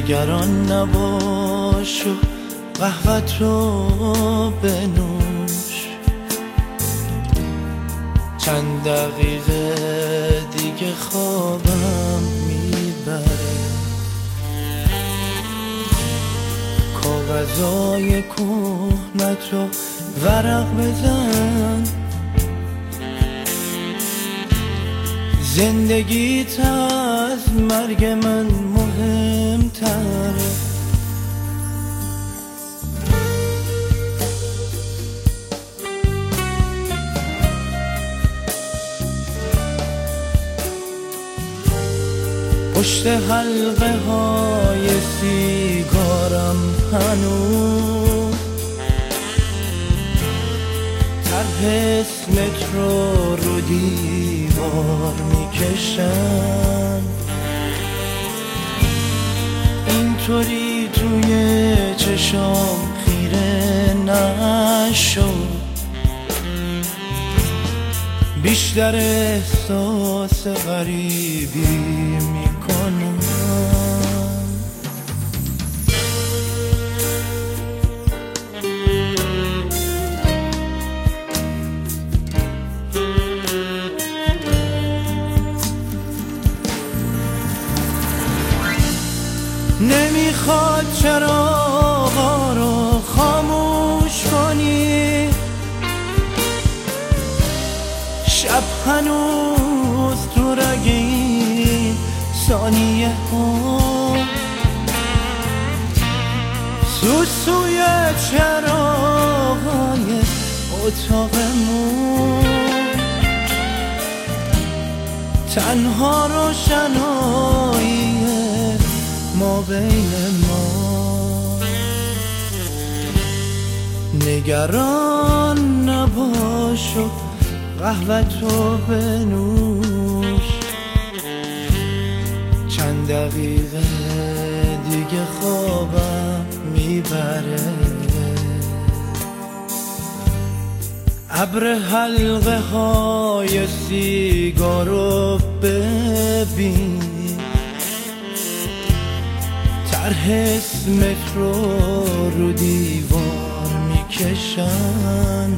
نگران نباش و قهوت رو بنوش، چند دقیقه دیگه خوابم میبره. کاغذای کهنت رو ورق بزن، زندگیت از مرگ من مهمتره. پشت حلقه های سیگارم هنوز طرح اسمت رو دیوار میکشم. اینطوری توی چشام خیره نشو، بیشتر احساس غریبی میکنم. نمیخواد چراغا رو خاموش کنی، شب هنوز تو رگ این ثانیه ها، سوسوی چراغای اتاقمون تنها روشنایی ما بین ما. نگران نباش و قهوه‌تو بنوش، چند دقیقه دیگه خوابم میبره. ابر حلقه های سیگارو ببین، طرح اسمت رو دیوار میکشن.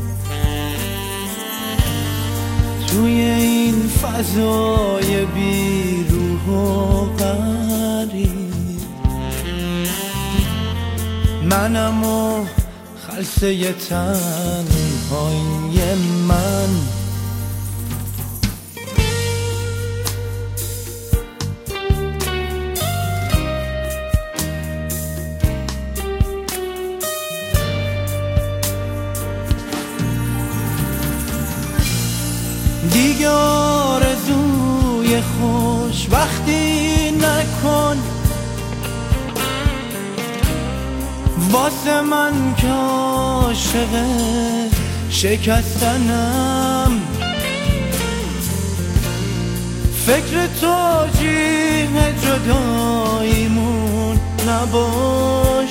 توی این فضای بی روح و غریب، منم و خلسه تنهای من. دیگه آرزوی خوشبختی نکن واسه من که عاشق شکستنم. فکر توجیه جداییمون نباش،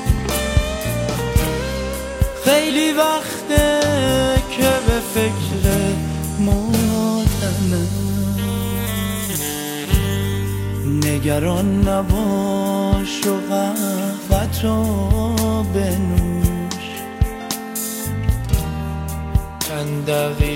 خیلی وقته که به فکر مادمم. نگران نباش و قهوه‌تو بنوش، چند دقیقه